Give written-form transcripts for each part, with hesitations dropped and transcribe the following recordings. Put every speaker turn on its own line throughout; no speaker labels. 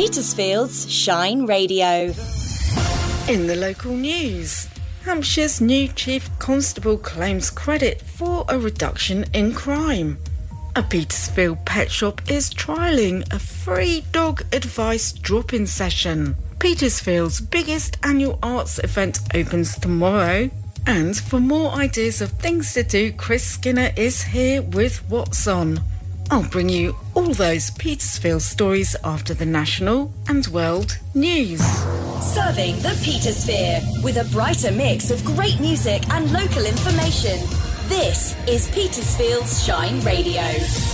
Petersfield's Shine Radio.
In the local news, Hampshire's new Chief Constable claims credit for a reduction in crime. A Petersfield pet shop is trialling a free dog advice drop-in session. Petersfield's biggest annual arts event opens tomorrow. And for more ideas of things to do, Chris Skinner is here with What's On. I'll bring you all those Petersfield stories after the national and world news.
Serving the Petersphere with a brighter mix of great music and local information. This is Petersfield's Shine Radio.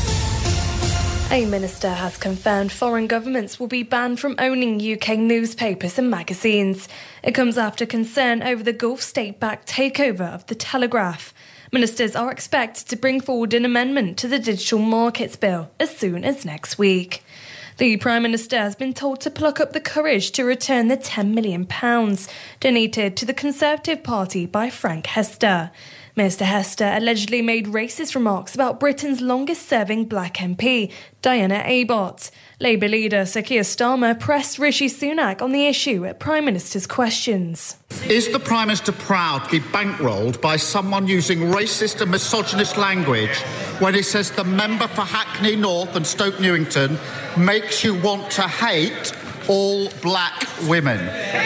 A minister has confirmed foreign governments will be banned from owning UK newspapers and magazines. It comes after concern over the Gulf state-backed takeover of the Telegraph. Ministers are expected to bring forward an amendment to the Digital Markets Bill as soon as next week. The Prime Minister has been told to pluck up the courage to return the £10 million donated to the Conservative Party by Frank Hester. Mr Hester allegedly made racist remarks about Britain's longest-serving black MP, Diana Abbott. Labour leader Sir Keir Starmer pressed Rishi Sunak on the issue at Prime Minister's questions.
Is the Prime Minister proud to be bankrolled by someone using racist and misogynist language when he says the member for Hackney North and Stoke Newington makes you want to hate all black women?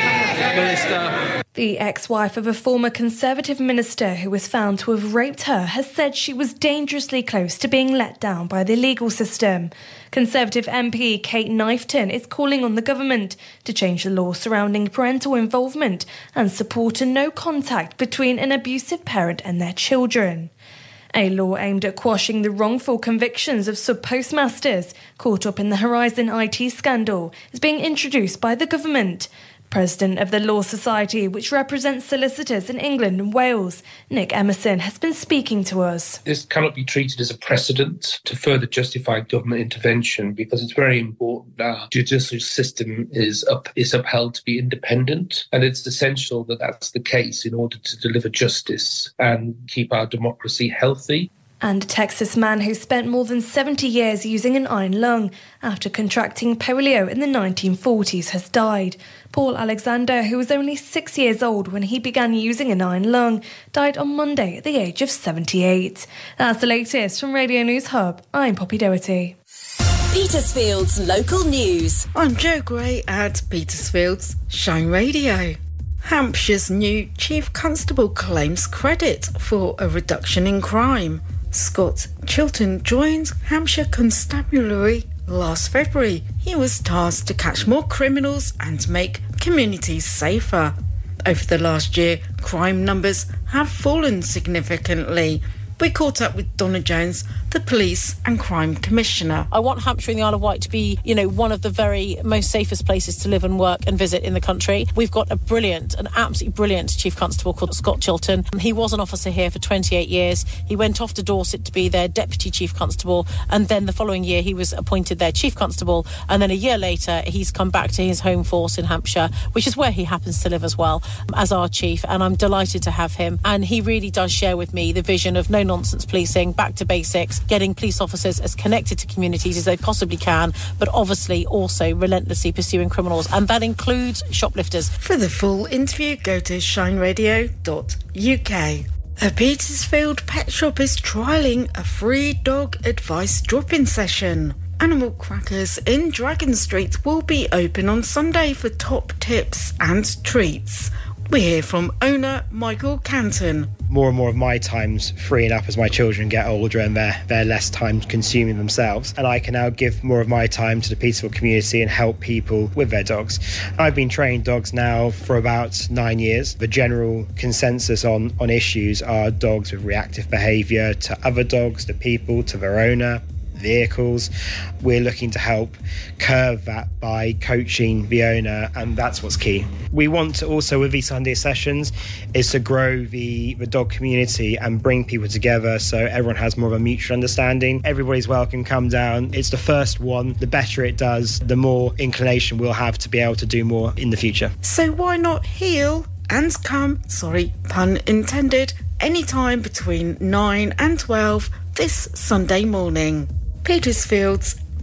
Minister. The ex-wife of a former Conservative minister who was found to have raped her has said she was dangerously close to being let down by the legal system. Conservative MP Kate Knifton is calling on the government to change the law surrounding parental involvement and support a no contact between an abusive parent and their children. A law aimed at quashing the wrongful convictions of sub-postmasters caught up in the Horizon IT scandal is being introduced by the government. President of the Law Society, which represents solicitors in England and Wales, Nick Emerson, has been speaking to us.
This cannot be treated as a precedent to further justify government intervention because it's very important that our judicial system is upheld to be independent, and it's essential that that's the case in order to deliver justice and keep our democracy healthy.
And a Texas man who spent more than 70 years using an iron lung after contracting polio in the 1940s has died. Paul Alexander, who was only 6 years old when he began using an iron lung, died on Monday at the age of 78. That's the latest from Radio News Hub. I'm Poppy Doherty.
Petersfield's local news.
I'm Jo Gray at Petersfield's Shine Radio. Hampshire's new Chief Constable claims credit for a reduction in crime. Scott Chilton joined Hampshire Constabulary last February. He was tasked to catch more criminals and make communities safer. Over the last year, crime numbers have fallen significantly. We caught up with Donna Jones, the Police and Crime Commissioner.
I want Hampshire and the Isle of Wight to be, one of the very most safest places to live and work and visit in the country. We've got an absolutely brilliant Chief Constable called Scott Chilton. He was an officer here for 28 years. He went off to Dorset to be their Deputy Chief Constable, and then the following year he was appointed their Chief Constable, and then a year later he's come back to his home force in Hampshire, which is where he happens to live as well, as our Chief, and I'm delighted to have him. And he really does share with me the vision of no-nonsense policing, back to basics, getting police officers as connected to communities as they possibly can, but obviously also relentlessly pursuing criminals, and that includes shoplifters.
For the full interview, go to shineradio.uk. A Petersfield pet shop is trialling a free dog advice drop-in session. Animal Crackers in Dragon Street will be open on Sunday for top tips and treats. We hear from owner Michael Canton.
More and more of my time's freeing up as my children get older and they're less time consuming themselves. And I can now give more of my time to the Petersfield community and help people with their dogs. I've been training dogs now for about 9 years. The general consensus on issues are dogs with reactive behaviour to other dogs, to people, to their owner, vehicles. We're looking to help curb that by coaching the owner, and that's what's key. We want to also, with these Sunday sessions, is to grow the dog community and bring people together so everyone has more of a mutual understanding. Everybody's welcome, come down. It's the first one. The better it does, the more inclination we'll have to be able to do more in the future.
So why not heal and come, pun intended, anytime between 9 and 12 this Sunday morning. Petersfield's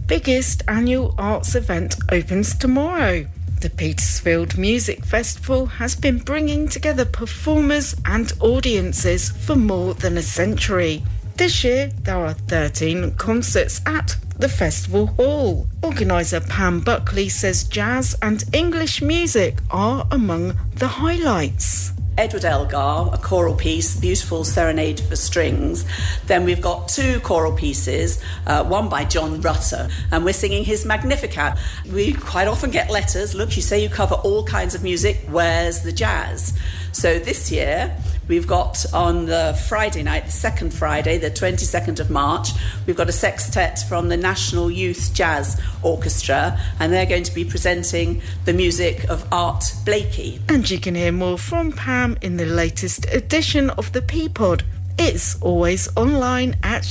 biggest annual arts event opens tomorrow. The Petersfield Music Festival has been bringing together performers and audiences for more than a century. This year, there are 13 concerts at the festival hall. Organiser Pam Buckley says jazz and English music are among the highlights.
Edward Elgar, a choral piece, beautiful serenade for strings. Then we've got 2 choral pieces, one by John Rutter, and we're singing his Magnificat. We quite often get letters, look, you say you cover all kinds of music, where's the jazz? So this year, we've got on the Friday night, the second Friday, the 22nd of March, we've got a sextet from the National Youth Jazz Orchestra, and they're going to be presenting the music of Art Blakey.
And you can hear more from Pam in the latest edition of the P-Pod. It's always online at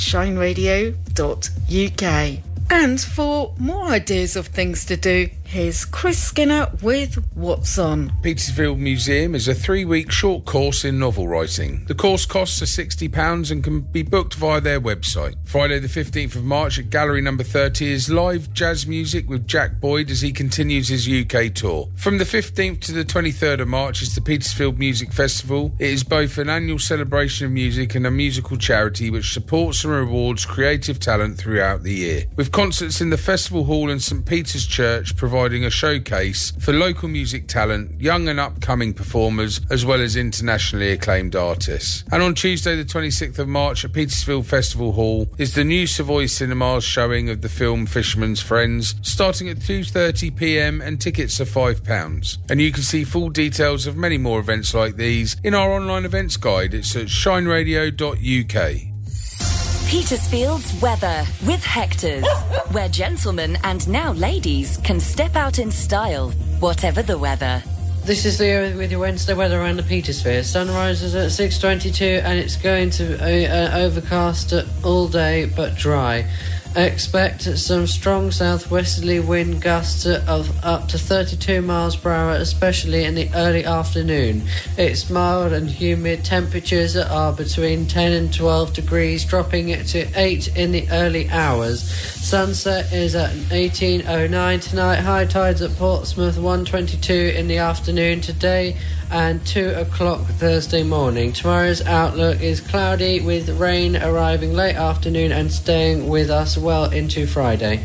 shineradio.uk. And for more ideas of things to do, here's Chris Skinner with What's On.
Petersfield Museum is a 3-week short course in novel writing. The course costs are £60 and can be booked via their website. Friday the 15th of March at Gallery number 30 is live jazz music with Jack Boyd as he continues his UK tour. From the 15th to the 23rd of March is the Petersfield Music Festival. It is both an annual celebration of music and a musical charity which supports and rewards creative talent throughout the year. With concerts in the Festival Hall and St Peter's Church providing a showcase for local music talent, young and upcoming performers, as well as internationally acclaimed artists. And on Tuesday the 26th of March at Petersfield Festival Hall is the new Savoy Cinemas showing of the film Fisherman's Friends, starting at 2:30pm and tickets are £5. And you can see full details of many more events like these in our online events guide. It's at shineradio.uk.
Petersfield's weather with Hector's, where gentlemen and now ladies can step out in style, whatever the weather.
This is Leo with your Wednesday weather around the Petersphere. Sun rises at 6:22 and it's going to be overcast all day but dry. Expect some strong southwesterly wind gusts of up to 32 miles per hour, especially in the early afternoon. It's mild and humid. Temperatures are between 10 and 12 degrees, dropping it to 8 in the early hours. Sunset is at 18:09 tonight. High tides at Portsmouth 1:22 in the afternoon today and 2 o'clock Thursday morning. Tomorrow's outlook is cloudy with rain arriving late afternoon and staying with us well into Friday.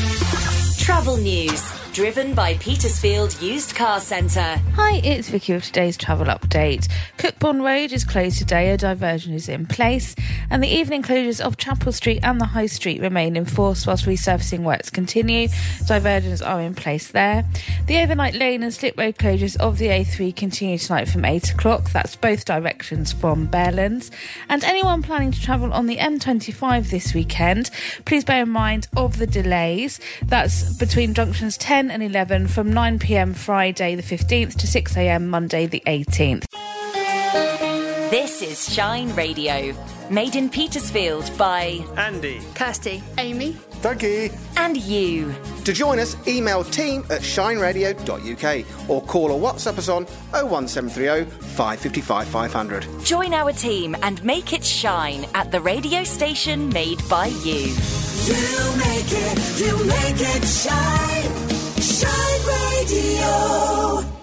Travel news, driven by Petersfield Used Car Centre.
Hi, it's Vicky with today's travel update. Cookbourne Road is closed today, a diversion is in place, and the evening closures of Chapel Street and the High Street remain in force whilst resurfacing works continue. Diversions are in place there. The overnight lane and slip road closures of the A3 continue tonight from 8 o'clock. That's both directions from Bearlands. And anyone planning to travel on the M25 this weekend, please bear in mind of the delays. That's between junctions 10 and 11 from 9pm Friday the 15th to 6am Monday the 18th.
This is Shine Radio, made in Petersfield by
Andy,
Kirsty,
Amy, Dougie
and you.
To join us, email team@shineradio.uk or call or WhatsApp us on 01730 555 500.
Join our team and make it shine at the radio station made by you.
You make it shine. Shine Radio.